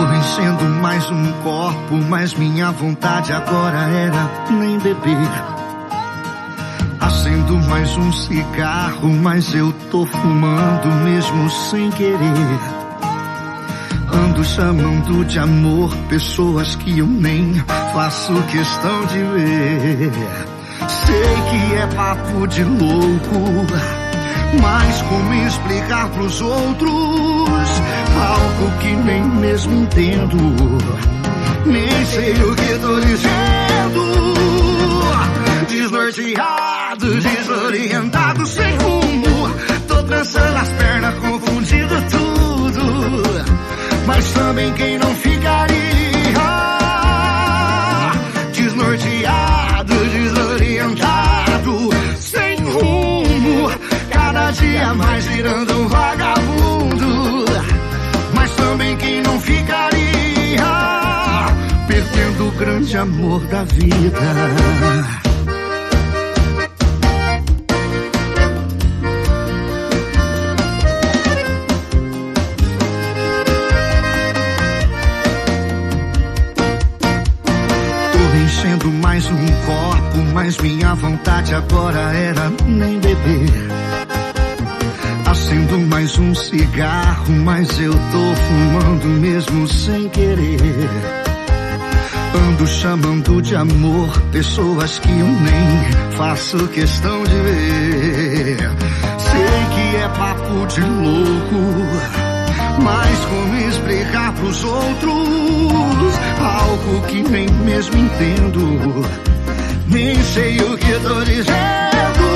enchendo mais um copo, mas minha vontade agora era nem beber. Acendo mais um cigarro, mas eu tô fumando mesmo sem querer. Ando chamando de amor pessoas que eu nem faço questão de ver. Sei que é papo de louco, mas como explicar pros outros algo que nem mesmo entendo? Nem sei o que tô dizendo. Desnorteado, desorientado, sem rumo. Tô trançando as pernas, confundindo tudo. Mas também quem não ficaria? Desnorteado, desorientado, sem rumo. Cada dia mais virando um vagabundo. Mas também quem não ficaria? Perdendo o grande amor da vida. Enchendo mais um copo, mas minha vontade agora era nem beber. Acendo mais um cigarro, mas eu tô fumando mesmo sem querer. Ando chamando de amor pessoas que eu nem faço questão de ver. Sei que é papo de louco, mas como explicar pros outros algo que nem mesmo entendo? Nem sei o que tô dizendo.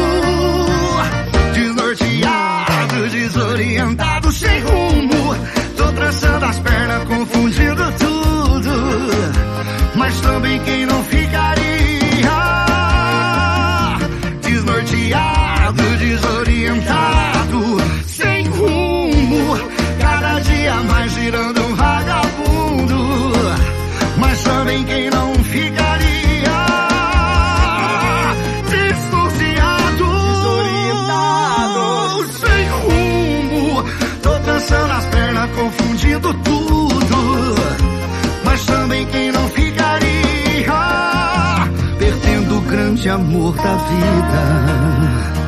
Desnorteado, desorientado, sem rumo. Tô trançando as pernas, confundindo tudo. Mas também quem não ficaria? Desnorteado, desorientado, sem rumo. Cada dia mais girando um vagabundo. Mas também quem não ficaria? Distanciado, desorientado, sem rumo. Tô cansando as pernas, confundindo tudo. Mas também quem não ficaria? Perdendo o grande amor da vida.